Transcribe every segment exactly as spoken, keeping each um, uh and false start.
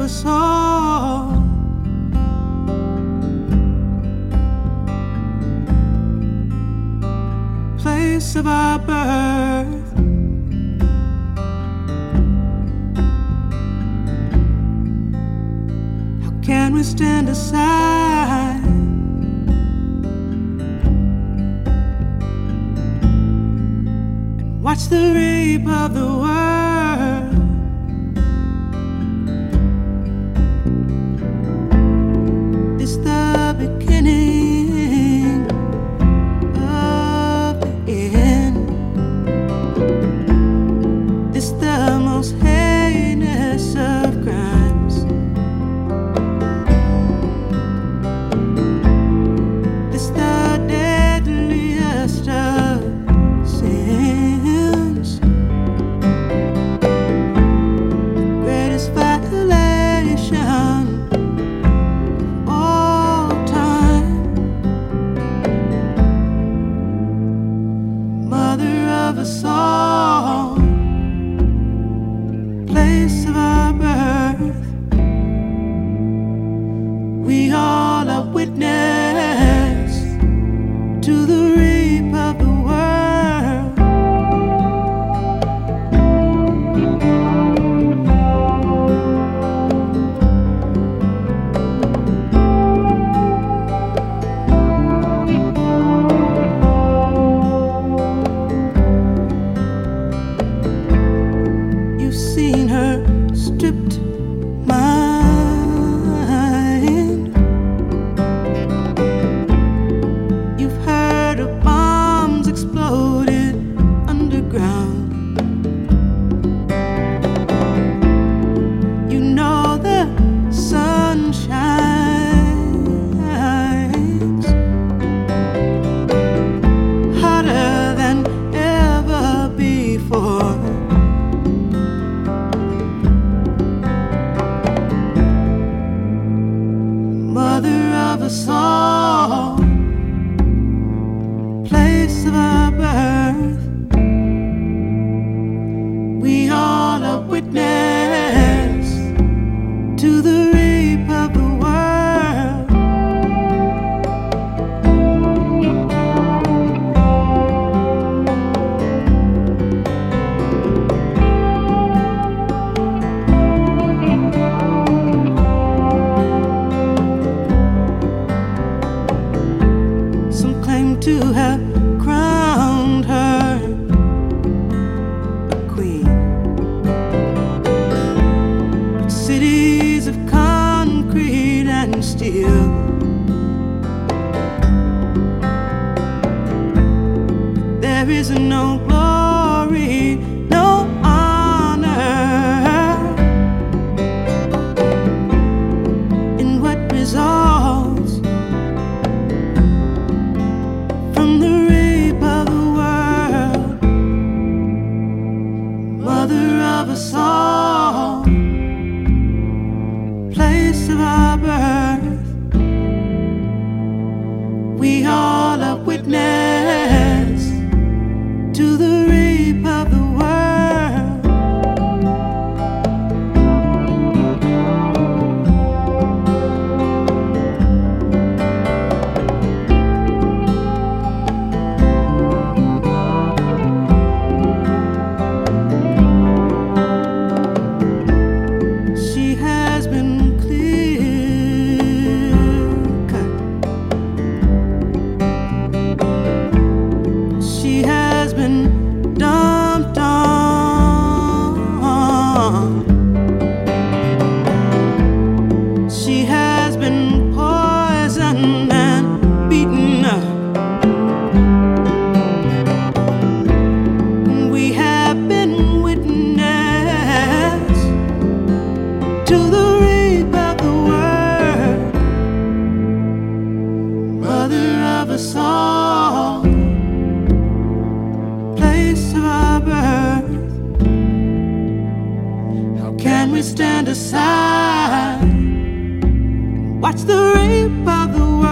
saw. Place of our birth. How can we stand aside and watch the rape of the world? It's the beginning of the end. It's the most heinous of crimes. It's the deadliest of sins. The greatest violation of all time. Mother of us all. Place of our birth. We all are witness to the rape of the world. You've seen her stripped mind. You've heard of bombs exploded underground. You know the sun shines hotter than ever before. Mother of us all. Place of our birth. We all are witness to the rape of the world. Some claim to have crowned her a queen. But cities of concrete and steel, there is no glory, no honor in what results from the rape of the world. Mother of us all. Place of our birth. We all are witness to the rape of the world. She has been clear cut. She has been dumped on. She has been poisoned and beaten up. We have been witness to the rape of the world. Mother of us all. Place of our birth. How can we stand aside and watch the rape of the world?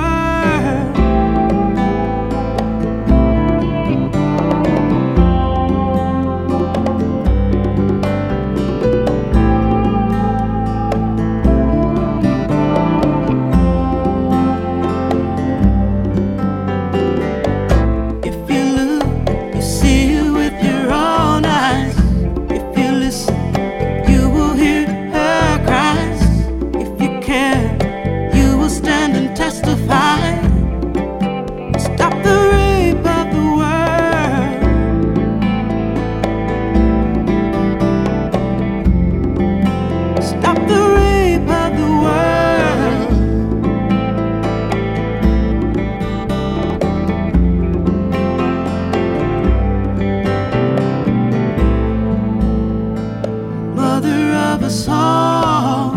of us all,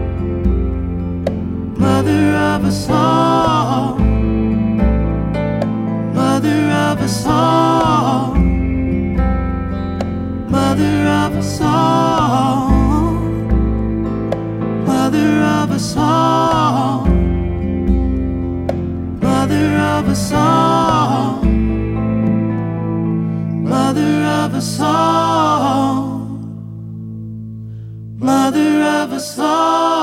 mother of us all, mother of us all, mother of us all, mother of us all, mother of us all, mother of us all, mother of us all.